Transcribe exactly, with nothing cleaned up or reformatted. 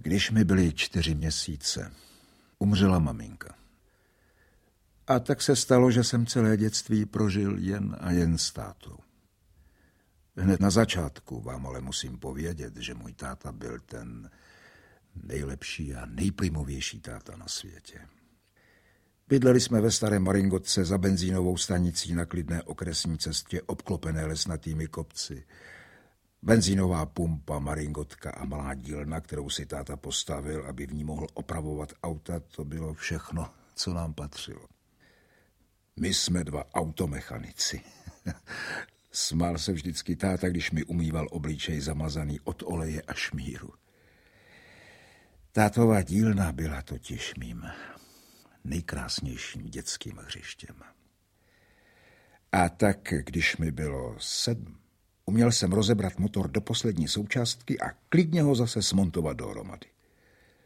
Když mi byly čtyři měsíce, umřela maminka. A tak se stalo, že jsem celé dětství prožil jen a jen s tátou. Hned na začátku vám ale musím povědět, že můj táta byl ten nejlepší a nejprimovější táta na světě. Bydleli jsme ve Starém Maringotce za benzínovou stanicí na klidné okresní cestě obklopené lesnatými kopci. Benzínová pumpa, Maringotka a malá dílna, kterou si táta postavil, aby v ní mohl opravovat auta, to bylo všechno, co nám patřilo. My jsme dva automechanici. Smál se vždycky táta, když mi umýval obličej zamazaný od oleje a šmíru. Tátová dílna byla totiž mým nejkrásnějším dětským hřištěm. A tak, když mi bylo sedm, uměl jsem rozebrat motor do poslední součástky a klidně ho zase smontovat dohromady.